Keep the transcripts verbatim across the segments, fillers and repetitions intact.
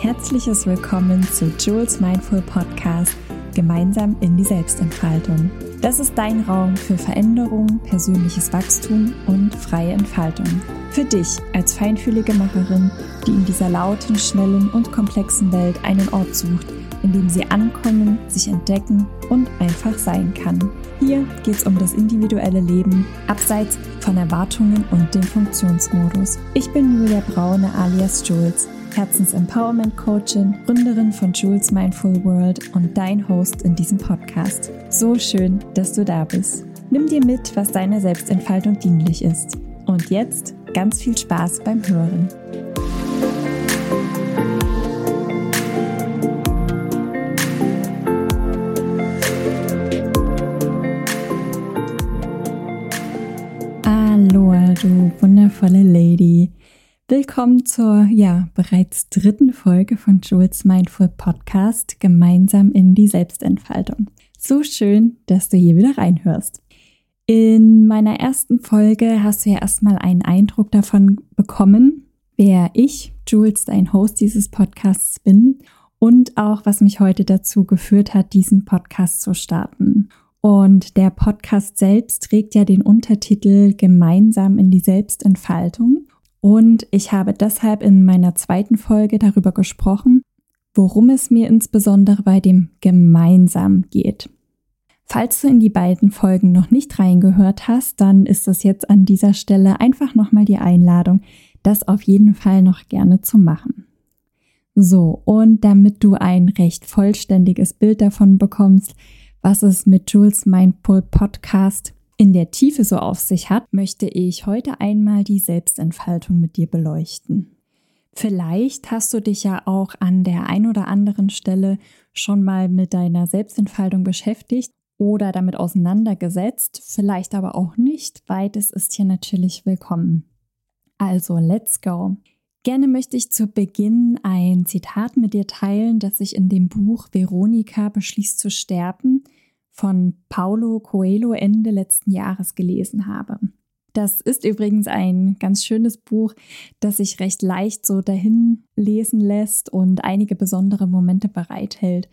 herzliches Willkommen zu Jules Mindful Podcast, gemeinsam in die Selbstentfaltung. Das ist dein Raum für Veränderung, persönliches Wachstum und freie Entfaltung. Für dich als feinfühlige Macherin, die in dieser lauten, schnellen und komplexen Welt einen Ort sucht, in dem sie ankommen, sich entdecken und einfach sein kann. Hier geht es um das individuelle Leben, abseits von Erwartungen und dem Funktionsmodus. Ich bin Julia Braune alias Jules, Herzens-Empowerment-Coachin, Gründerin von Jules Mindful World und dein Host in diesem Podcast. So schön, dass du da bist. Nimm dir mit, was deiner Selbstentfaltung dienlich ist. Und jetzt ganz viel Spaß beim Hören. Aloha, du wundervolle Lady. Willkommen zur, ja, bereits dritten Folge von Jules Mindful Podcast, gemeinsam in die Selbstentfaltung. So schön, dass du hier wieder reinhörst. In meiner ersten Folge hast du ja erstmal einen Eindruck davon bekommen, wer ich, Jules, dein Host dieses Podcasts bin und auch, was mich heute dazu geführt hat, diesen Podcast zu starten. Und der Podcast selbst trägt ja den Untertitel Gemeinsam in die Selbstentfaltung. Und ich habe deshalb in meiner zweiten Folge darüber gesprochen, worum es mir insbesondere bei dem Gemeinsam geht. Falls du in die beiden Folgen noch nicht reingehört hast, dann ist es jetzt an dieser Stelle einfach nochmal die Einladung, das auf jeden Fall noch gerne zu machen. So, und damit du ein recht vollständiges Bild davon bekommst, was es mit Jules Mindful Podcast in der Tiefe so auf sich hat, möchte ich heute einmal die Selbstentfaltung mit dir beleuchten. Vielleicht hast du dich ja auch an der ein oder anderen Stelle schon mal mit deiner Selbstentfaltung beschäftigt oder damit auseinandergesetzt, vielleicht aber auch nicht. Beides ist hier natürlich willkommen. Also, let's go! Gerne möchte ich zu Beginn ein Zitat mit dir teilen, das ich in dem Buch Veronika beschließt zu sterben von Paulo Coelho Ende letzten Jahres gelesen habe. Das ist übrigens ein ganz schönes Buch, das sich recht leicht so dahin lesen lässt und einige besondere Momente bereithält.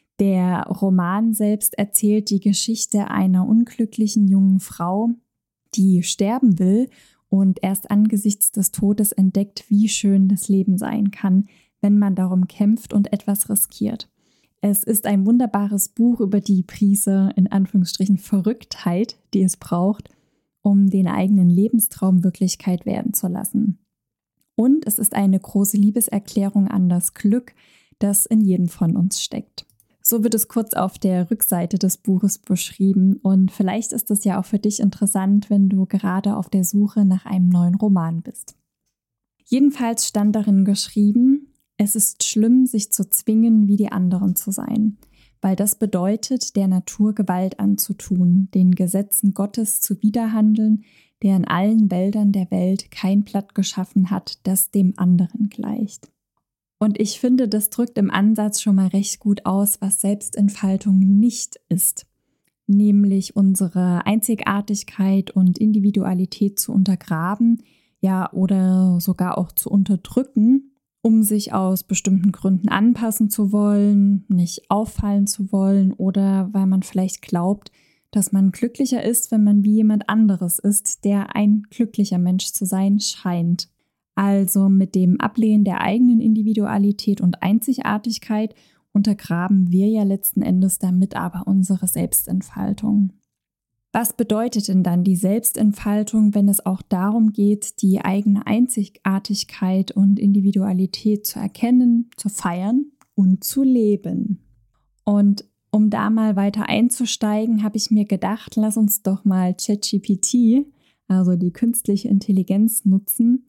Der Roman selbst erzählt die Geschichte einer unglücklichen jungen Frau, die sterben will und erst angesichts des Todes entdeckt, wie schön das Leben sein kann, wenn man darum kämpft und etwas riskiert. Es ist ein wunderbares Buch über die Prise, in Anführungsstrichen, Verrücktheit, die es braucht, um den eigenen Lebenstraum Wirklichkeit werden zu lassen. Und es ist eine große Liebeserklärung an das Glück, das in jedem von uns steckt. So wird es kurz auf der Rückseite des Buches beschrieben und vielleicht ist es ja auch für dich interessant, wenn du gerade auf der Suche nach einem neuen Roman bist. Jedenfalls stand darin geschrieben: Es ist schlimm, sich zu zwingen, wie die anderen zu sein, weil das bedeutet, der Natur Gewalt anzutun, den Gesetzen Gottes zuwiderhandeln, der in allen Wäldern der Welt kein Blatt geschaffen hat, das dem anderen gleicht. Und ich finde, das drückt im Ansatz schon mal recht gut aus, was Selbstentfaltung nicht ist, nämlich unsere Einzigartigkeit und Individualität zu untergraben, ja, oder sogar auch zu unterdrücken, um sich aus bestimmten Gründen anpassen zu wollen, nicht auffallen zu wollen oder weil man vielleicht glaubt, dass man glücklicher ist, wenn man wie jemand anderes ist, der ein glücklicher Mensch zu sein scheint. Also mit dem Ablehnen der eigenen Individualität und Einzigartigkeit untergraben wir ja letzten Endes damit aber unsere Selbstentfaltung. Was bedeutet denn dann die Selbstentfaltung, wenn es auch darum geht, die eigene Einzigartigkeit und Individualität zu erkennen, zu feiern und zu leben? Und um da mal weiter einzusteigen, habe ich mir gedacht, lass uns doch mal ChatGPT, also die künstliche Intelligenz, nutzen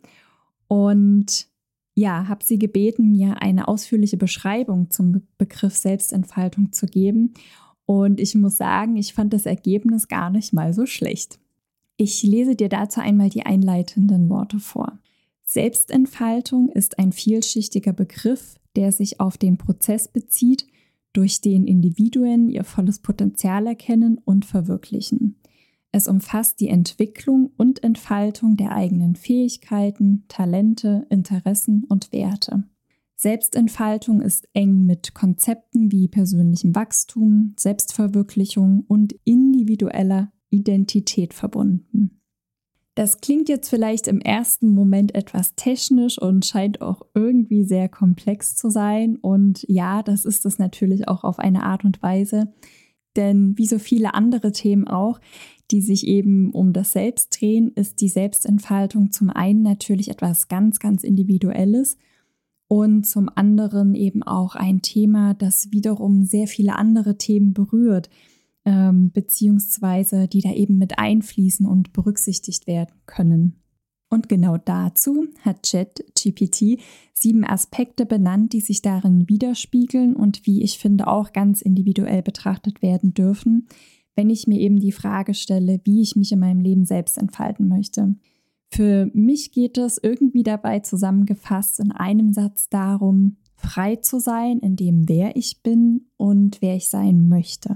und ja, habe sie gebeten, mir eine ausführliche Beschreibung zum Begriff Selbstentfaltung zu geben. Und ich muss sagen, ich fand das Ergebnis gar nicht mal so schlecht. Ich lese dir dazu einmal die einleitenden Worte vor. Selbstentfaltung ist ein vielschichtiger Begriff, der sich auf den Prozess bezieht, durch den Individuen ihr volles Potenzial erkennen und verwirklichen. Es umfasst die Entwicklung und Entfaltung der eigenen Fähigkeiten, Talente, Interessen und Werte. Selbstentfaltung ist eng mit Konzepten wie persönlichem Wachstum, Selbstverwirklichung und individueller Identität verbunden. Das klingt jetzt vielleicht im ersten Moment etwas technisch und scheint auch irgendwie sehr komplex zu sein. Und ja, das ist es natürlich auch auf eine Art und Weise. Denn wie so viele andere Themen auch, die sich eben um das Selbst drehen, ist die Selbstentfaltung zum einen natürlich etwas ganz, ganz Individuelles und zum anderen eben auch ein Thema, das wiederum sehr viele andere Themen berührt, ähm, beziehungsweise die da eben mit einfließen und berücksichtigt werden können. Und genau dazu hat ChatGPT sieben Aspekte benannt, die sich darin widerspiegeln und wie ich finde auch ganz individuell betrachtet werden dürfen, wenn ich mir eben die Frage stelle, wie ich mich in meinem Leben selbst entfalten möchte. Für mich geht es irgendwie dabei zusammengefasst in einem Satz darum, frei zu sein in dem, wer ich bin und wer ich sein möchte.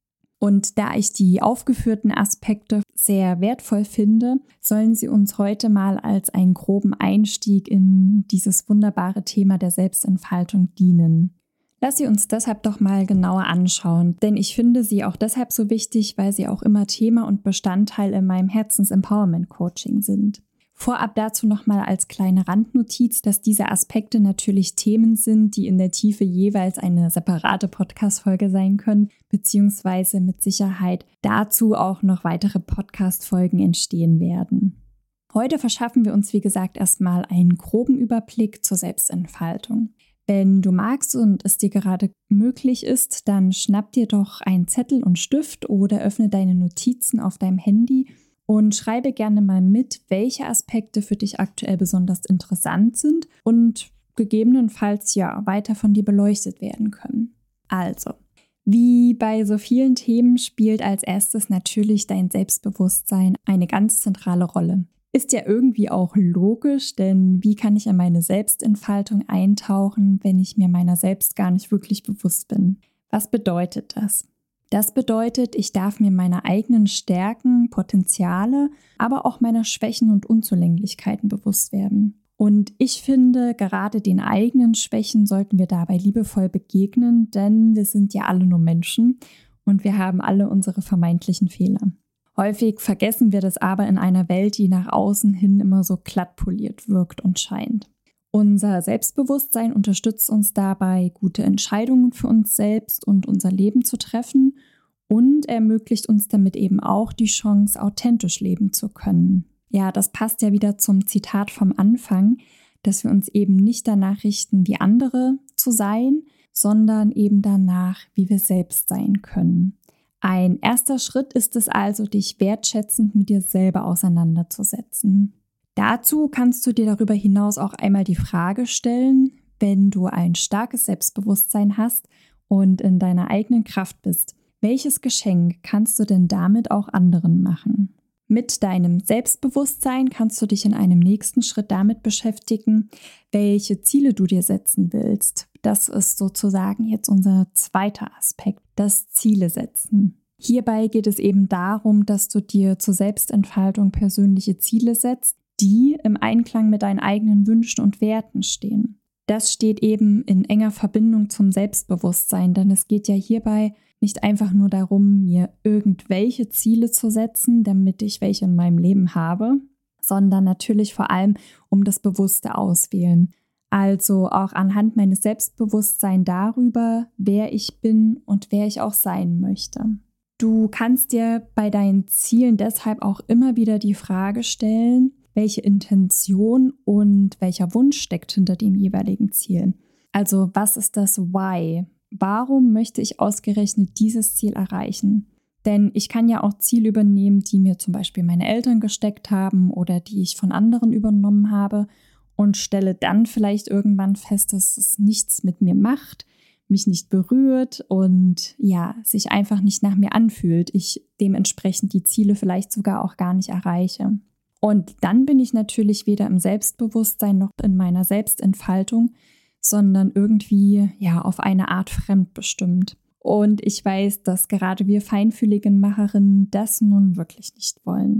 Und da ich die aufgeführten Aspekte sehr wertvoll finde, sollen sie uns heute mal als einen groben Einstieg in dieses wunderbare Thema der Selbstentfaltung dienen. Lass sie uns deshalb doch mal genauer anschauen, denn ich finde sie auch deshalb so wichtig, weil sie auch immer Thema und Bestandteil in meinem Herzens-Empowerment-Coaching sind. Vorab dazu nochmal als kleine Randnotiz, dass diese Aspekte natürlich Themen sind, die in der Tiefe jeweils eine separate Podcast-Folge sein können, beziehungsweise mit Sicherheit dazu auch noch weitere Podcast-Folgen entstehen werden. Heute verschaffen wir uns, wie gesagt, erstmal einen groben Überblick zur Selbstentfaltung. Wenn du magst und es dir gerade möglich ist, dann schnapp dir doch einen Zettel und Stift oder öffne deine Notizen auf deinem Handy und schreibe gerne mal mit, welche Aspekte für dich aktuell besonders interessant sind und gegebenenfalls ja weiter von dir beleuchtet werden können. Also, wie bei so vielen Themen spielt als erstes natürlich dein Selbstbewusstsein eine ganz zentrale Rolle. Ist ja irgendwie auch logisch, denn wie kann ich in meine Selbstentfaltung eintauchen, wenn ich mir meiner selbst gar nicht wirklich bewusst bin? Was bedeutet das? Das bedeutet, ich darf mir meiner eigenen Stärken, Potenziale, aber auch meiner Schwächen und Unzulänglichkeiten bewusst werden. Und ich finde, gerade den eigenen Schwächen sollten wir dabei liebevoll begegnen, denn wir sind ja alle nur Menschen und wir haben alle unsere vermeintlichen Fehler. Häufig vergessen wir das aber in einer Welt, die nach außen hin immer so glatt poliert wirkt und scheint. Unser Selbstbewusstsein unterstützt uns dabei, gute Entscheidungen für uns selbst und unser Leben zu treffen und ermöglicht uns damit eben auch die Chance, authentisch leben zu können. Ja, das passt ja wieder zum Zitat vom Anfang, dass wir uns eben nicht danach richten, wie andere zu sein, sondern eben danach, wie wir selbst sein können. Ein erster Schritt ist es also, dich wertschätzend mit dir selber auseinanderzusetzen. Dazu kannst du dir darüber hinaus auch einmal die Frage stellen, wenn du ein starkes Selbstbewusstsein hast und in deiner eigenen Kraft bist, welches Geschenk kannst du denn damit auch anderen machen? Mit deinem Selbstbewusstsein kannst du dich in einem nächsten Schritt damit beschäftigen, welche Ziele du dir setzen willst. Das ist sozusagen jetzt unser zweiter Aspekt, das Ziele setzen. Hierbei geht es eben darum, dass du dir zur Selbstentfaltung persönliche Ziele setzt, die im Einklang mit deinen eigenen Wünschen und Werten stehen. Das steht eben in enger Verbindung zum Selbstbewusstsein, denn es geht ja hierbei nicht einfach nur darum, mir irgendwelche Ziele zu setzen, damit ich welche in meinem Leben habe, sondern natürlich vor allem um das bewusste Auswählen. Also auch anhand meines Selbstbewusstseins darüber, wer ich bin und wer ich auch sein möchte. Du kannst dir bei deinen Zielen deshalb auch immer wieder die Frage stellen, welche Intention und welcher Wunsch steckt hinter dem jeweiligen Ziel. Also was ist das Why? Warum möchte ich ausgerechnet dieses Ziel erreichen? Denn ich kann ja auch Ziele übernehmen, die mir zum Beispiel meine Eltern gesteckt haben oder die ich von anderen übernommen habe und stelle dann vielleicht irgendwann fest, dass es nichts mit mir macht, mich nicht berührt und ja, sich einfach nicht nach mir anfühlt. Ich dementsprechend die Ziele vielleicht sogar auch gar nicht erreiche. Und dann bin ich natürlich weder im Selbstbewusstsein noch in meiner Selbstentfaltung, sondern irgendwie ja auf eine Art fremdbestimmt. Und ich weiß, dass gerade wir feinfühligen Macherinnen das nun wirklich nicht wollen.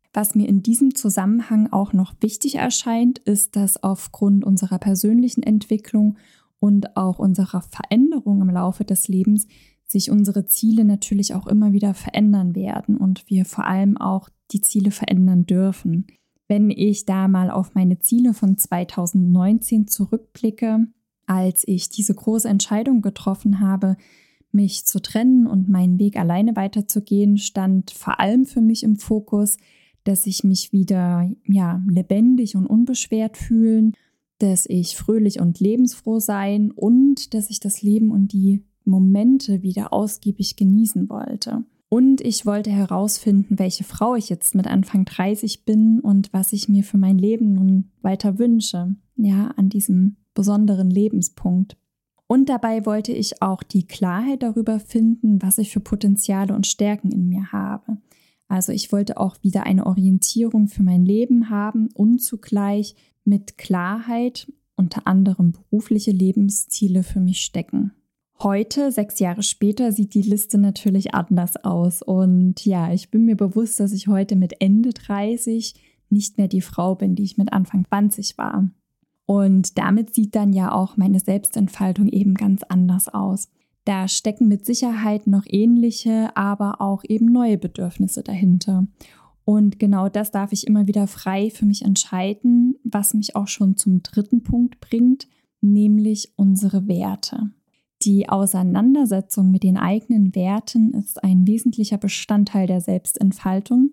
Was mir in diesem Zusammenhang auch noch wichtig erscheint, ist, dass aufgrund unserer persönlichen Entwicklung und auch unserer Veränderung im Laufe des Lebens sich unsere Ziele natürlich auch immer wieder verändern werden und wir vor allem auch die Ziele verändern dürfen. Wenn ich da mal auf meine Ziele von zweitausendneunzehn zurückblicke, als ich diese große Entscheidung getroffen habe, mich zu trennen und meinen Weg alleine weiterzugehen, stand vor allem für mich im Fokus, dass ich mich wieder ja, lebendig und unbeschwert fühlen, dass ich fröhlich und lebensfroh sein und dass ich das Leben und die Momente wieder ausgiebig genießen wollte. Und ich wollte herausfinden, welche Frau ich jetzt mit Anfang dreißig bin und was ich mir für mein Leben nun weiter wünsche, ja, an diesem besonderen Lebenspunkt. Und dabei wollte ich auch die Klarheit darüber finden, was ich für Potenziale und Stärken in mir habe. Also ich wollte auch wieder eine Orientierung für mein Leben haben und zugleich mit Klarheit unter anderem berufliche Lebensziele für mich stecken. Heute, sechs Jahre später, sieht die Liste natürlich anders aus. Und ja, ich bin mir bewusst, dass ich heute mit Ende dreißig nicht mehr die Frau bin, die ich mit Anfang zwanzig war. Und damit sieht dann ja auch meine Selbstentfaltung eben ganz anders aus. Da stecken mit Sicherheit noch ähnliche, aber auch eben neue Bedürfnisse dahinter. Und genau das darf ich immer wieder frei für mich entscheiden, was mich auch schon zum dritten Punkt bringt, nämlich unsere Werte. Die Auseinandersetzung mit den eigenen Werten ist ein wesentlicher Bestandteil der Selbstentfaltung,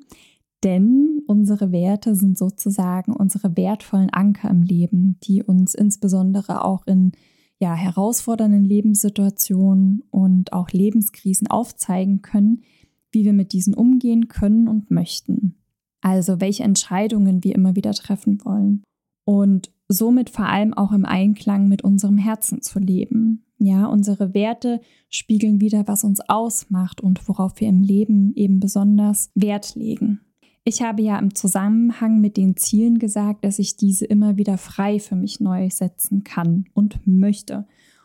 denn unsere Werte sind sozusagen unsere wertvollen Anker im Leben, die uns insbesondere auch in ja, herausfordernden Lebenssituationen und auch Lebenskrisen aufzeigen können, wie wir mit diesen umgehen können und möchten. Also welche Entscheidungen wir immer wieder treffen wollen und somit vor allem auch im Einklang mit unserem Herzen zu leben. Ja, unsere Werte spiegeln wider, was uns ausmacht und worauf wir im Leben eben besonders Wert legen. Ich habe ja im Zusammenhang mit den Zielen gesagt, dass ich diese immer wieder frei für mich neu setzen kann und möchte.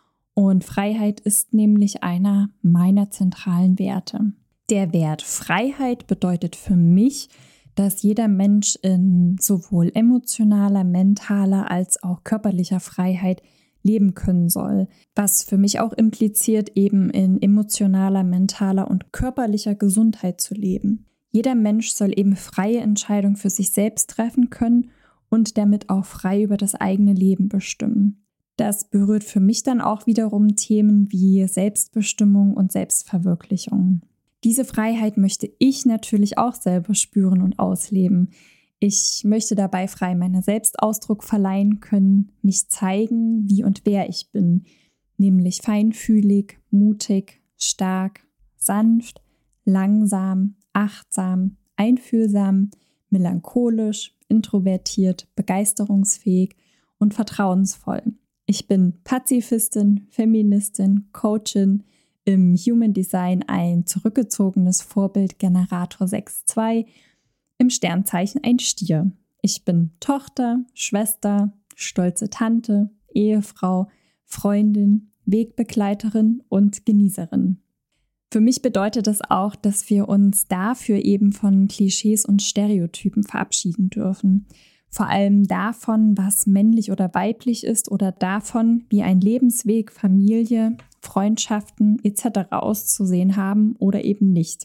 Und Freiheit ist nämlich einer meiner zentralen Werte. Der Wert Freiheit bedeutet für mich, dass jeder Mensch in sowohl emotionaler, mentaler als auch körperlicher Freiheit leben können soll, was für mich auch impliziert, eben in emotionaler, mentaler und körperlicher Gesundheit zu leben. Jeder Mensch soll eben freie Entscheidungen für sich selbst treffen können und damit auch frei über das eigene Leben bestimmen. Das berührt für mich dann auch wiederum Themen wie Selbstbestimmung und Selbstverwirklichung. Diese Freiheit möchte ich natürlich auch selber spüren und ausleben. Ich möchte dabei frei meinen Selbstausdruck verleihen können, mich zeigen, wie und wer ich bin, nämlich feinfühlig, mutig, stark, sanft, langsam, achtsam, einfühlsam, melancholisch, introvertiert, begeisterungsfähig und vertrauensvoll. Ich bin Pazifistin, Feministin, Coachin, im Human Design ein zurückgezogenes Vorbild Generator sechs zwei, im Sternzeichen ein Stier. Ich bin Tochter, Schwester, stolze Tante, Ehefrau, Freundin, Wegbegleiterin und Genießerin. Für mich bedeutet das auch, dass wir uns dafür eben von Klischees und Stereotypen verabschieden dürfen. Vor allem davon, was männlich oder weiblich ist oder davon, wie ein Lebensweg, Familie, Freundschaften et cetera auszusehen haben oder eben nicht.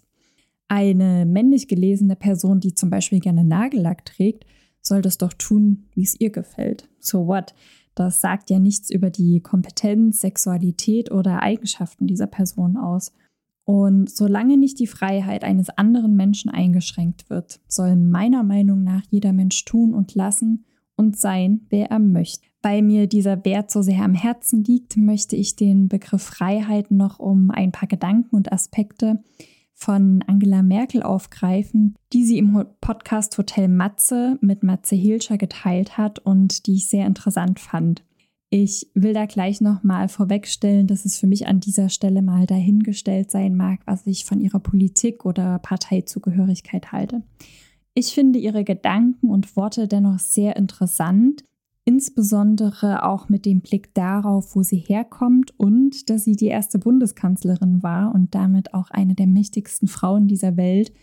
Eine männlich gelesene Person, die zum Beispiel gerne Nagellack trägt, soll das doch tun, wie es ihr gefällt. So what? Das sagt ja nichts über die Kompetenz, Sexualität oder Eigenschaften dieser Person aus. Und solange nicht die Freiheit eines anderen Menschen eingeschränkt wird, soll meiner Meinung nach jeder Mensch tun und lassen und sein, wer er möchte. Weil mir dieser Wert so sehr am Herzen liegt, möchte ich den Begriff Freiheit noch um ein paar Gedanken und Aspekte von Angela Merkel aufgreifen, die sie im Podcast Hotel Matze mit Matze Hilscher geteilt hat und die ich sehr interessant fand. Ich will da gleich nochmal vorwegstellen, dass es für mich an dieser Stelle mal dahingestellt sein mag, was ich von ihrer Politik oder Parteizugehörigkeit halte. Ich finde ihre Gedanken und Worte dennoch sehr interessant, insbesondere auch mit dem Blick darauf, wo sie herkommt und dass sie die erste Bundeskanzlerin war und damit auch eine der mächtigsten Frauen dieser Welt,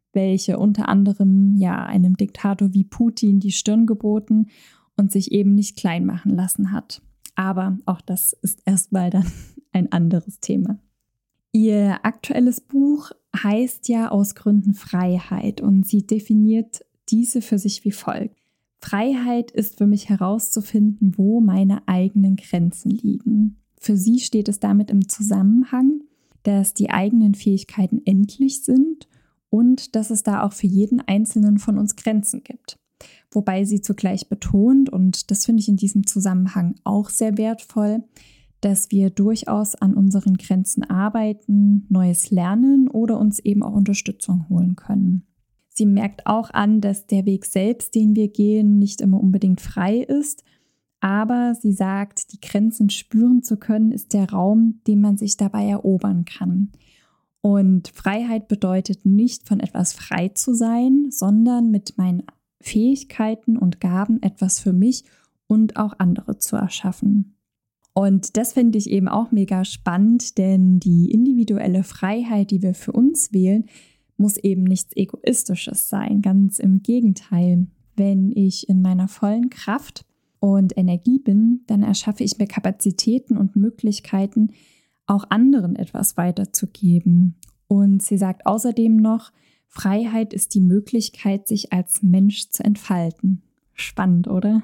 welche unter anderem ja einem Diktator wie Putin die Stirn geboten und sich eben nicht klein machen lassen hat. Aber auch das ist erstmal dann ein anderes Thema. Ihr aktuelles Buch heißt ja aus Gründen Freiheit und sie definiert diese für sich wie folgt. Freiheit ist für mich herauszufinden, wo meine eigenen Grenzen liegen. Für sie steht es damit im Zusammenhang, dass die eigenen Fähigkeiten endlich sind und dass es da auch für jeden Einzelnen von uns Grenzen gibt. Wobei sie zugleich betont, und das finde ich in diesem Zusammenhang auch sehr wertvoll, dass wir durchaus an unseren Grenzen arbeiten, Neues lernen oder uns eben auch Unterstützung holen können. Sie merkt auch an, dass der Weg selbst, den wir gehen, nicht immer unbedingt frei ist, aber sie sagt, die Grenzen spüren zu können, ist der Raum, den man sich dabei erobern kann. Und Freiheit bedeutet nicht, von etwas frei zu sein, sondern mit meinen Fähigkeiten und Gaben etwas für mich und auch andere zu erschaffen. Und das finde ich eben auch mega spannend, denn die individuelle Freiheit, die wir für uns wählen, muss eben nichts Egoistisches sein. Ganz im Gegenteil. Wenn ich in meiner vollen Kraft und Energie bin, dann erschaffe ich mir Kapazitäten und Möglichkeiten, auch anderen etwas weiterzugeben. Und sie sagt außerdem noch, Freiheit ist die Möglichkeit, sich als Mensch zu entfalten. Spannend, oder?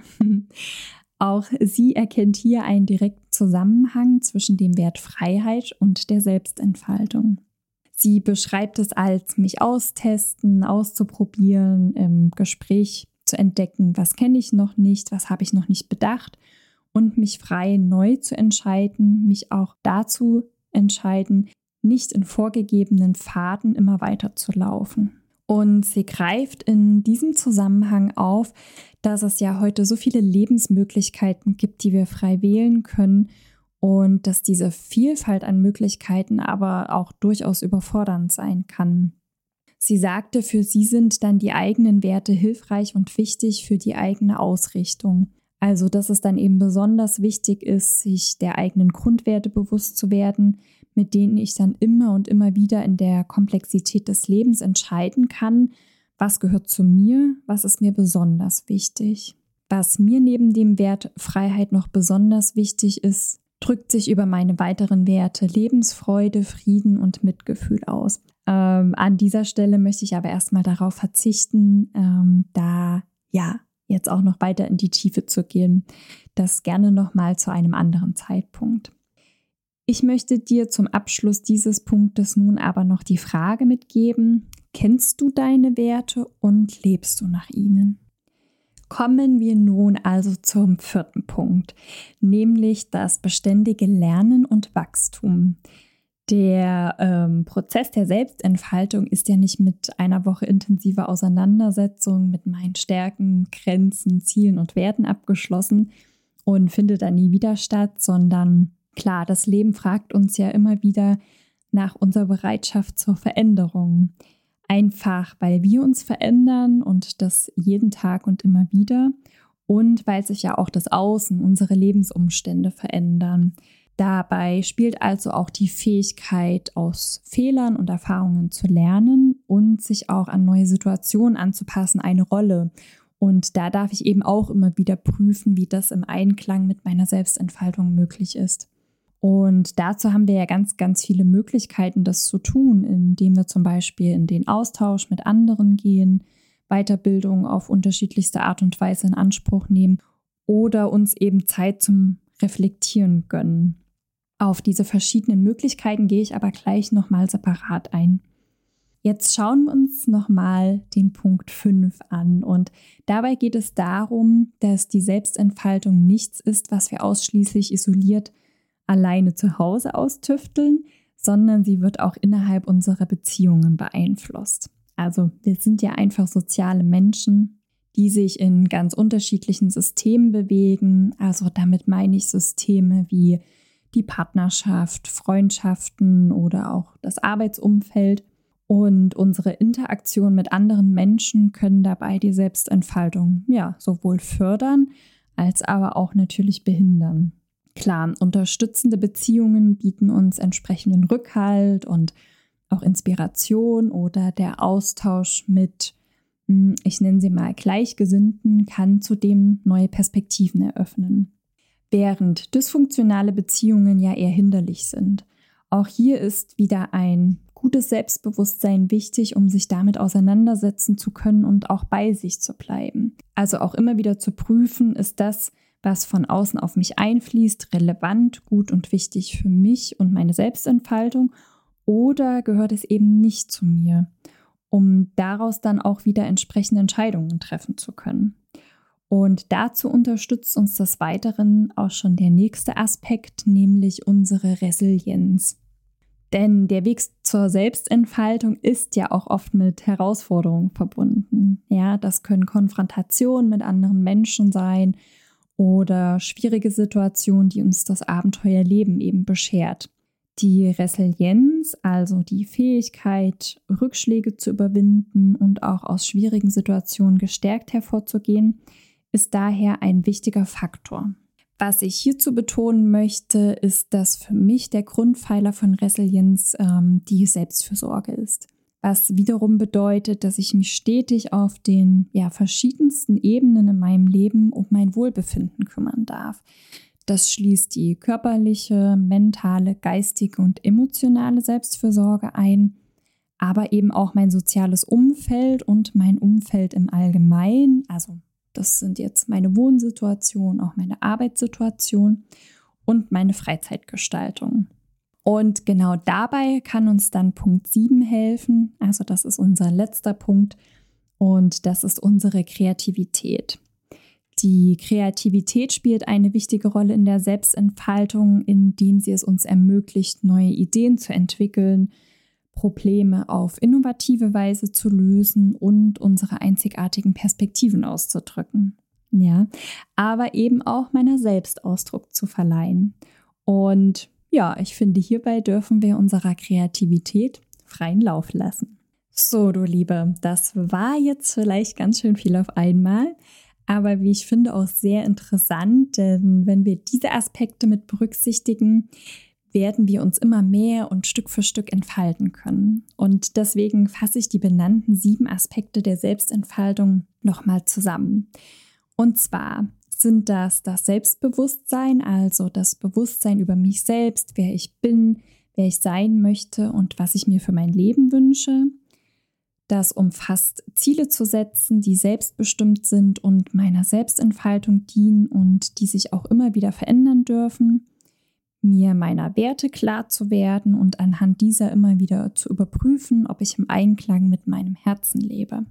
Auch sie erkennt hier einen direkten Zusammenhang zwischen dem Wert Freiheit und der Selbstentfaltung. Sie beschreibt es als mich austesten, auszuprobieren, im Gespräch zu entdecken, was kenne ich noch nicht, was habe ich noch nicht bedacht und mich frei neu zu entscheiden, mich auch dazu entscheiden, nicht in vorgegebenen Pfaden immer weiter zu laufen. Und sie greift in diesem Zusammenhang auf, dass es ja heute so viele Lebensmöglichkeiten gibt, die wir frei wählen können und dass diese Vielfalt an Möglichkeiten aber auch durchaus überfordernd sein kann. Sie sagte, für sie sind dann die eigenen Werte hilfreich und wichtig für die eigene Ausrichtung. Also, dass es dann eben besonders wichtig ist, sich der eigenen Grundwerte bewusst zu werden, mit denen ich dann immer und immer wieder in der Komplexität des Lebens entscheiden kann, was gehört zu mir, was ist mir besonders wichtig. Was mir neben dem Wert Freiheit noch besonders wichtig ist, drückt sich über meine weiteren Werte Lebensfreude, Frieden und Mitgefühl aus. Ähm, an dieser Stelle möchte ich aber erstmal darauf verzichten, ähm, da ja jetzt auch noch weiter in die Tiefe zu gehen. Das gerne nochmal zu einem anderen Zeitpunkt. Ich möchte dir zum Abschluss dieses Punktes nun aber noch die Frage mitgeben: Kennst du deine Werte und lebst du nach ihnen? Kommen wir nun also zum vierten Punkt, nämlich das beständige Lernen und Wachstum. Der ähm, Prozess der Selbstentfaltung ist ja nicht mit einer Woche intensiver Auseinandersetzung mit meinen Stärken, Grenzen, Zielen und Werten abgeschlossen und findet dann nie wieder statt, sondern klar, das Leben fragt uns ja immer wieder nach unserer Bereitschaft zur Veränderung. Einfach, weil wir uns verändern und das jeden Tag und immer wieder und weil sich ja auch das Außen, unsere Lebensumstände verändern. Dabei spielt also auch die Fähigkeit, aus Fehlern und Erfahrungen zu lernen und sich auch an neue Situationen anzupassen, eine Rolle. Und da darf ich eben auch immer wieder prüfen, wie das im Einklang mit meiner Selbstentfaltung möglich ist. Und dazu haben wir ja ganz, ganz viele Möglichkeiten, das zu tun, indem wir zum Beispiel in den Austausch mit anderen gehen, Weiterbildung auf unterschiedlichste Art und Weise in Anspruch nehmen oder uns eben Zeit zum Reflektieren gönnen. Auf diese verschiedenen Möglichkeiten gehe ich aber gleich nochmal separat ein. Jetzt schauen wir uns nochmal den Punkt fünf an und dabei geht es darum, dass die Selbstentfaltung nichts ist, was wir ausschließlich isoliert alleine zu Hause austüfteln, sondern sie wird auch innerhalb unserer Beziehungen beeinflusst. Also wir sind ja einfach soziale Menschen, die sich in ganz unterschiedlichen Systemen bewegen. Also damit meine ich Systeme wie die Partnerschaft, Freundschaften oder auch das Arbeitsumfeld. Und unsere Interaktion mit anderen Menschen können dabei die Selbstentfaltung ja sowohl fördern als aber auch natürlich behindern. Klar, unterstützende Beziehungen bieten uns entsprechenden Rückhalt und auch Inspiration oder der Austausch mit, ich nenne sie mal Gleichgesinnten, kann zudem neue Perspektiven eröffnen. Während dysfunktionale Beziehungen ja eher hinderlich sind. Auch hier ist wieder ein gutes Selbstbewusstsein wichtig, um sich damit auseinandersetzen zu können und auch bei sich zu bleiben. Also auch immer wieder zu prüfen, ist das, was von außen auf mich einfließt, relevant, gut und wichtig für mich und meine Selbstentfaltung, oder gehört es eben nicht zu mir, um daraus dann auch wieder entsprechende Entscheidungen treffen zu können. Und dazu unterstützt uns des Weiteren auch schon der nächste Aspekt, nämlich unsere Resilienz. Denn der Weg zur Selbstentfaltung ist ja auch oft mit Herausforderungen verbunden. Ja, das können Konfrontationen mit anderen Menschen sein oder schwierige Situationen, die uns das Abenteuerleben eben beschert. Die Resilienz, also die Fähigkeit, Rückschläge zu überwinden und auch aus schwierigen Situationen gestärkt hervorzugehen, ist daher ein wichtiger Faktor. Was ich hierzu betonen möchte, ist, dass für mich der Grundpfeiler von Resilienz ähm, die Selbstfürsorge ist. Was wiederum bedeutet, dass ich mich stetig auf den ja, verschiedensten Ebenen in meinem Leben um mein Wohlbefinden kümmern darf. Das schließt die körperliche, mentale, geistige und emotionale Selbstfürsorge ein, aber eben auch mein soziales Umfeld und mein Umfeld im Allgemeinen, also das sind jetzt meine Wohnsituation, auch meine Arbeitssituation und meine Freizeitgestaltung. Und genau dabei kann uns dann Punkt sieben helfen. Also das ist unser letzter Punkt und das ist unsere Kreativität. Die Kreativität spielt eine wichtige Rolle in der Selbstentfaltung, indem sie es uns ermöglicht, neue Ideen zu entwickeln, Probleme auf innovative Weise zu lösen und unsere einzigartigen Perspektiven auszudrücken. Ja, aber eben auch meiner selbst Ausdruck zu verleihen. Und ja, ich finde, hierbei dürfen wir unserer Kreativität freien Lauf lassen. So, du Liebe, das war jetzt vielleicht ganz schön viel auf einmal, aber wie ich finde auch sehr interessant, denn wenn wir diese Aspekte mit berücksichtigen, werden wir uns immer mehr und Stück für Stück entfalten können. Und deswegen fasse ich die benannten sieben Aspekte der Selbstentfaltung nochmal zusammen. Und zwar sind das das Selbstbewusstsein, also das Bewusstsein über mich selbst, wer ich bin, wer ich sein möchte und was ich mir für mein Leben wünsche. Das umfasst Ziele zu setzen, die selbstbestimmt sind und meiner Selbstentfaltung dienen und die sich auch immer wieder verändern dürfen. Mir meiner Werte klar zu werden und anhand dieser immer wieder zu überprüfen, ob ich im Einklang mit meinem Herzen lebe.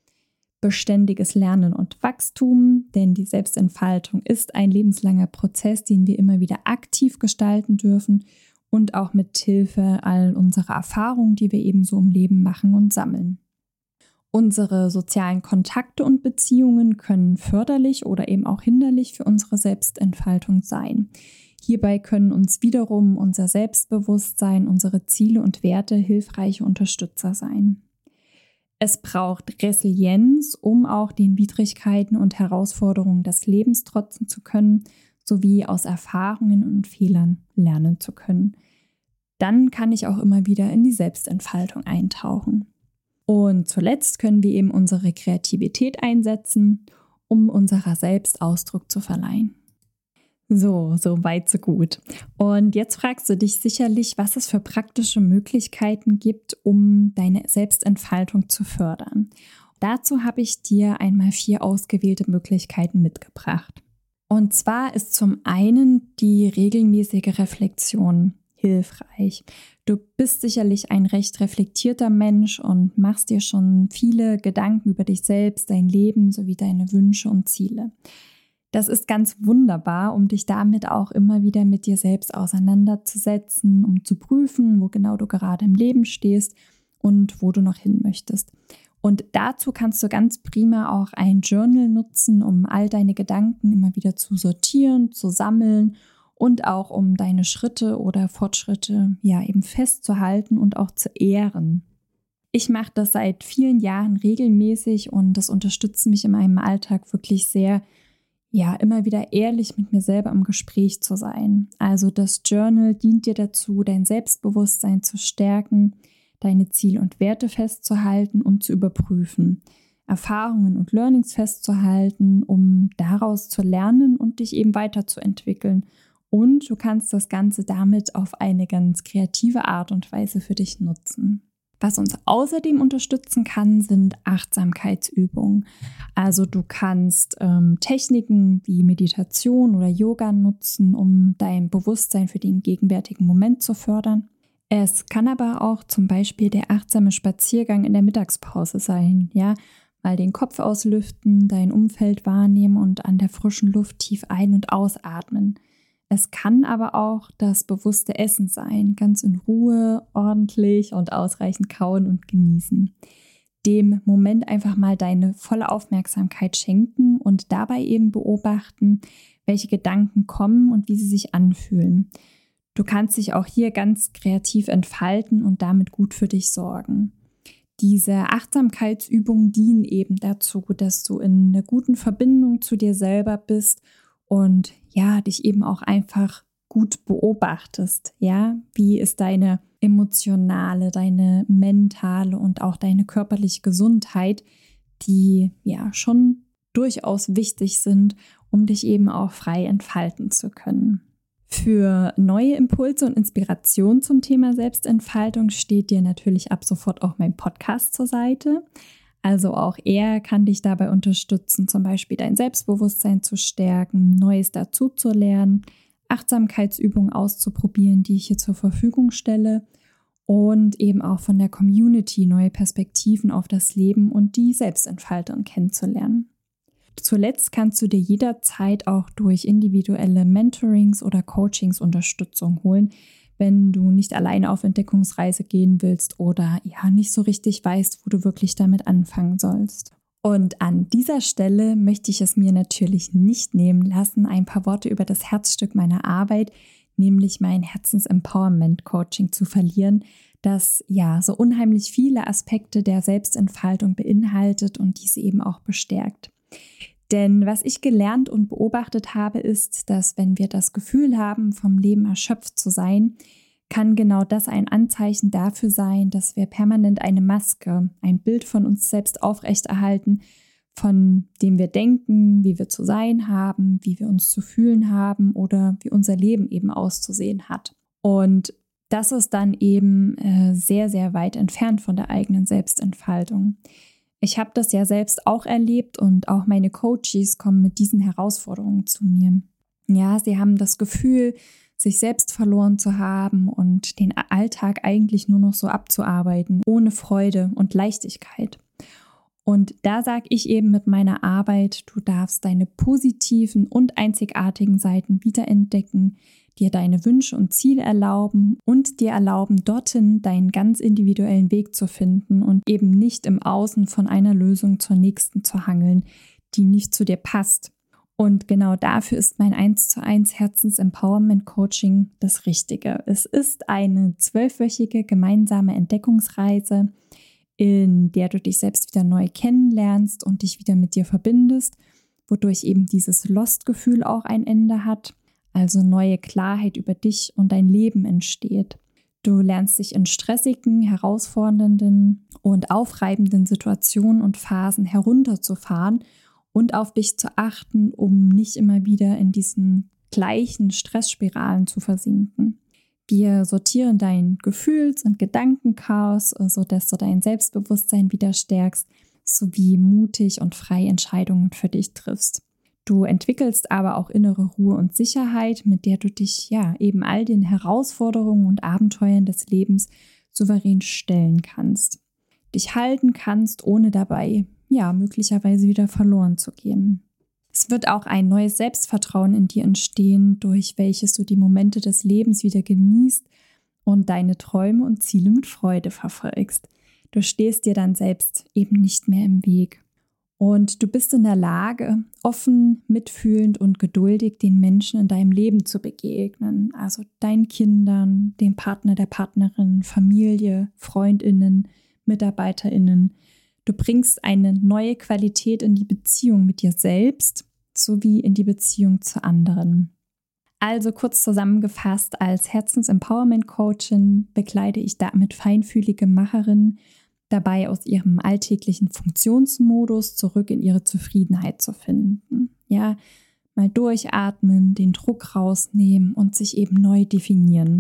Beständiges Lernen und Wachstum, denn die Selbstentfaltung ist ein lebenslanger Prozess, den wir immer wieder aktiv gestalten dürfen und auch mit Hilfe all unserer Erfahrungen, die wir eben so im Leben machen und sammeln. Unsere sozialen Kontakte und Beziehungen können förderlich oder eben auch hinderlich für unsere Selbstentfaltung sein. Hierbei können uns wiederum unser Selbstbewusstsein, unsere Ziele und Werte hilfreiche Unterstützer sein. Es braucht Resilienz, um auch den Widrigkeiten und Herausforderungen des Lebens trotzen zu können, sowie aus Erfahrungen und Fehlern lernen zu können. Dann kann ich auch immer wieder in die Selbstentfaltung eintauchen. Und zuletzt können wir eben unsere Kreativität einsetzen, um unserer selbst Ausdruck zu verleihen. So, so weit, so gut. Und jetzt fragst du dich sicherlich, was es für praktische Möglichkeiten gibt, um deine Selbstentfaltung zu fördern. Dazu habe ich dir einmal vier ausgewählte Möglichkeiten mitgebracht. Und zwar ist zum einen die regelmäßige Reflexion hilfreich. Du bist sicherlich ein recht reflektierter Mensch und machst dir schon viele Gedanken über dich selbst, dein Leben sowie deine Wünsche und Ziele. Das ist ganz wunderbar, um dich damit auch immer wieder mit dir selbst auseinanderzusetzen, um zu prüfen, wo genau du gerade im Leben stehst und wo du noch hin möchtest. Und dazu kannst du ganz prima auch ein Journal nutzen, um all deine Gedanken immer wieder zu sortieren, zu sammeln und auch um deine Schritte oder Fortschritte ja eben festzuhalten und auch zu ehren. Ich mache das seit vielen Jahren regelmäßig und das unterstützt mich in meinem Alltag wirklich sehr, ja, immer wieder ehrlich mit mir selber im Gespräch zu sein. Also das Journal dient dir dazu, dein Selbstbewusstsein zu stärken, deine Ziele und Werte festzuhalten und zu überprüfen, Erfahrungen und Learnings festzuhalten, um daraus zu lernen und dich eben weiterzuentwickeln. Und du kannst das Ganze damit auf eine ganz kreative Art und Weise für dich nutzen. Was uns außerdem unterstützen kann, sind Achtsamkeitsübungen. Also du kannst ähm, Techniken wie Meditation oder Yoga nutzen, um dein Bewusstsein für den gegenwärtigen Moment zu fördern. Es kann aber auch zum Beispiel der achtsame Spaziergang in der Mittagspause sein, ja, mal den Kopf auslüften, dein Umfeld wahrnehmen und an der frischen Luft tief ein- und ausatmen. Es kann aber auch das bewusste Essen sein, ganz in Ruhe, ordentlich und ausreichend kauen und genießen. Dem Moment einfach mal deine volle Aufmerksamkeit schenken und dabei eben beobachten, welche Gedanken kommen und wie sie sich anfühlen. Du kannst dich auch hier ganz kreativ entfalten und damit gut für dich sorgen. Diese Achtsamkeitsübungen dienen eben dazu, dass du in einer guten Verbindung zu dir selber bist und ja, dich eben auch einfach gut beobachtest. Ja, wie ist deine emotionale, deine mentale und auch deine körperliche Gesundheit, die ja schon durchaus wichtig sind, um dich eben auch frei entfalten zu können. Für neue Impulse und Inspiration zum Thema Selbstentfaltung steht dir natürlich ab sofort auch mein Podcast zur Seite. Also auch er kann dich dabei unterstützen, zum Beispiel dein Selbstbewusstsein zu stärken, Neues dazu zu lernen, Achtsamkeitsübungen auszuprobieren, die ich hier zur Verfügung stelle und eben auch von der Community neue Perspektiven auf das Leben und die Selbstentfaltung kennenzulernen. Zuletzt kannst du dir jederzeit auch durch individuelle Mentorings oder Coachings Unterstützung holen, wenn du nicht alleine auf Entdeckungsreise gehen willst oder ja nicht so richtig weißt, wo du wirklich damit anfangen sollst. Und an dieser Stelle möchte ich es mir natürlich nicht nehmen lassen, ein paar Worte über das Herzstück meiner Arbeit, nämlich mein Herzens-Empowerment-Coaching zu verlieren, das ja so unheimlich viele Aspekte der Selbstentfaltung beinhaltet und diese eben auch bestärkt. Denn was ich gelernt und beobachtet habe, ist, dass wenn wir das Gefühl haben, vom Leben erschöpft zu sein, kann genau das ein Anzeichen dafür sein, dass wir permanent eine Maske, ein Bild von uns selbst aufrechterhalten, von dem wir denken, wie wir zu sein haben, wie wir uns zu fühlen haben oder wie unser Leben eben auszusehen hat. Und das ist dann eben äh, sehr, sehr weit entfernt von der eigenen Selbstentfaltung. Ich habe das ja selbst auch erlebt und auch meine Coaches kommen mit diesen Herausforderungen zu mir. Ja, sie haben das Gefühl, sich selbst verloren zu haben und den Alltag eigentlich nur noch so abzuarbeiten, ohne Freude und Leichtigkeit. Und da sage ich eben mit meiner Arbeit, du darfst deine positiven und einzigartigen Seiten wiederentdecken, dir deine Wünsche und Ziele erlauben und dir erlauben, dorthin deinen ganz individuellen Weg zu finden und eben nicht im Außen von einer Lösung zur nächsten zu hangeln, die nicht zu dir passt. Und genau dafür ist mein eins zu eins Herzens-Empowerment-Coaching das Richtige. Es ist eine zwölfwöchige gemeinsame Entdeckungsreise, in der du dich selbst wieder neu kennenlernst und dich wieder mit dir verbindest, wodurch eben dieses Lost-Gefühl auch ein Ende hat. Also neue Klarheit über dich und dein Leben entsteht. Du lernst dich in stressigen, herausfordernden und aufreibenden Situationen und Phasen herunterzufahren und auf dich zu achten, um nicht immer wieder in diesen gleichen Stressspiralen zu versinken. Wir sortieren dein Gefühls- und Gedankenchaos, sodass du dein Selbstbewusstsein wieder stärkst, sowie mutig und frei Entscheidungen für dich triffst. Du entwickelst aber auch innere Ruhe und Sicherheit, mit der du dich ja eben all den Herausforderungen und Abenteuern des Lebens souverän stellen kannst. Dich halten kannst, ohne dabei ja möglicherweise wieder verloren zu gehen. Es wird auch ein neues Selbstvertrauen in dir entstehen, durch welches du die Momente des Lebens wieder genießt und deine Träume und Ziele mit Freude verfolgst. Du stehst dir dann selbst eben nicht mehr im Weg. Und du bist in der Lage, offen, mitfühlend und geduldig den Menschen in deinem Leben zu begegnen. Also deinen Kindern, dem Partner, der Partnerin, Familie, FreundInnen, MitarbeiterInnen. Du bringst eine neue Qualität in die Beziehung mit dir selbst sowie in die Beziehung zu anderen. Also kurz zusammengefasst, als Herzens-Empowerment-Coachin begleite ich damit feinfühlige Macherinnen dabei, aus ihrem alltäglichen Funktionsmodus zurück in ihre Zufriedenheit zu finden. Ja, mal durchatmen, den Druck rausnehmen und sich eben neu definieren,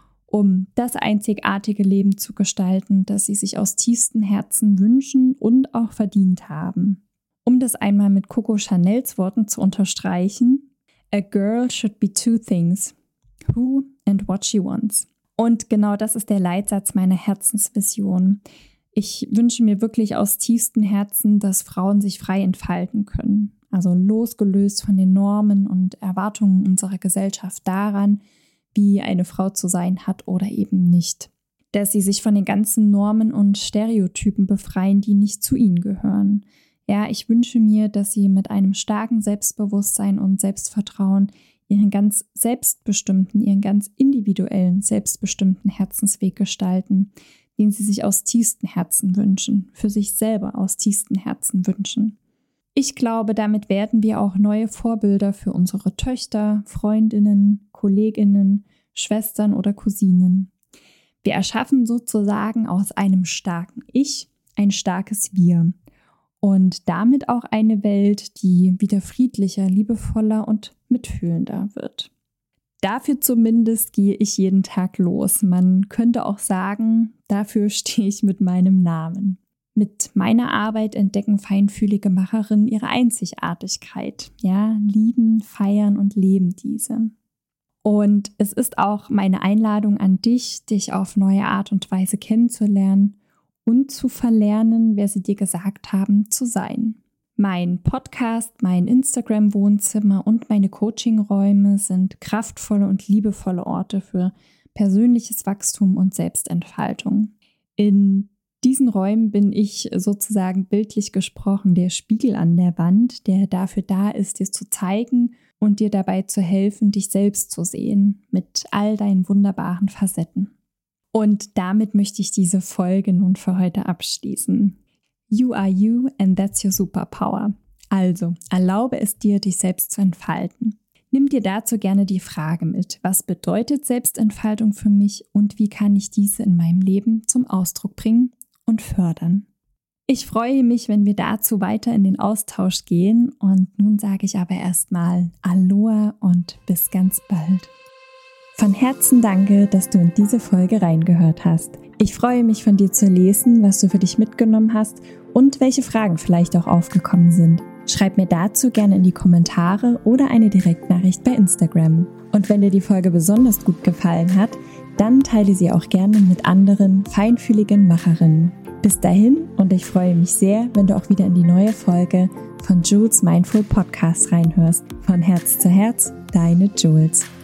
um das einzigartige Leben zu gestalten, das sie sich aus tiefstem Herzen wünschen und auch verdient haben. Um das einmal mit Coco Chanels Worten zu unterstreichen: A girl should be two things, who and what she wants. Und genau das ist der Leitsatz meiner Herzensvision. Ich wünsche mir wirklich aus tiefstem Herzen, dass Frauen sich frei entfalten können. Also losgelöst von den Normen und Erwartungen unserer Gesellschaft daran, wie eine Frau zu sein hat oder eben nicht. Dass sie sich von den ganzen Normen und Stereotypen befreien, die nicht zu ihnen gehören. Ja, ich wünsche mir, dass sie mit einem starken Selbstbewusstsein und Selbstvertrauen ihren ganz selbstbestimmten, ihren ganz individuellen, selbstbestimmten Herzensweg gestalten, den sie sich aus tiefstem Herzen wünschen, für sich selber aus tiefstem Herzen wünschen. Ich glaube, damit werden wir auch neue Vorbilder für unsere Töchter, Freundinnen, Kolleginnen, Schwestern oder Cousinen. Wir erschaffen sozusagen aus einem starken Ich ein starkes Wir. Und damit auch eine Welt, die wieder friedlicher, liebevoller und mitfühlender wird. Dafür zumindest gehe ich jeden Tag los. Man könnte auch sagen, dafür stehe ich mit meinem Namen. Mit meiner Arbeit entdecken feinfühlige Macherinnen ihre Einzigartigkeit. Ja, lieben, feiern und leben diese. Und es ist auch meine Einladung an dich, dich auf neue Art und Weise kennenzulernen und zu verlernen, wer sie dir gesagt haben, zu sein. Mein Podcast, mein Instagram-Wohnzimmer und meine Coaching-Räume sind kraftvolle und liebevolle Orte für persönliches Wachstum und Selbstentfaltung. In diesen Räumen bin ich sozusagen bildlich gesprochen der Spiegel an der Wand, der dafür da ist, dir zu zeigen und dir dabei zu helfen, dich selbst zu sehen mit all deinen wunderbaren Facetten. Und damit möchte ich diese Folge nun für heute abschließen. You are you and that's your superpower. Also, erlaube es dir, dich selbst zu entfalten. Nimm dir dazu gerne die Frage mit: Was bedeutet Selbstentfaltung für mich und wie kann ich diese in meinem Leben zum Ausdruck bringen und fördern? Ich freue mich, wenn wir dazu weiter in den Austausch gehen. Und nun sage ich aber erstmal Aloha und bis ganz bald. Von Herzen danke, dass du in diese Folge reingehört hast. Ich freue mich, von dir zu lesen, was du für dich mitgenommen hast und welche Fragen vielleicht auch aufgekommen sind. Schreib mir dazu gerne in die Kommentare oder eine Direktnachricht bei Instagram. Und wenn dir die Folge besonders gut gefallen hat, dann teile sie auch gerne mit anderen feinfühligen Macherinnen. Bis dahin, und ich freue mich sehr, wenn du auch wieder in die neue Folge von Jules Mindful Podcast reinhörst. Von Herz zu Herz, deine Jules.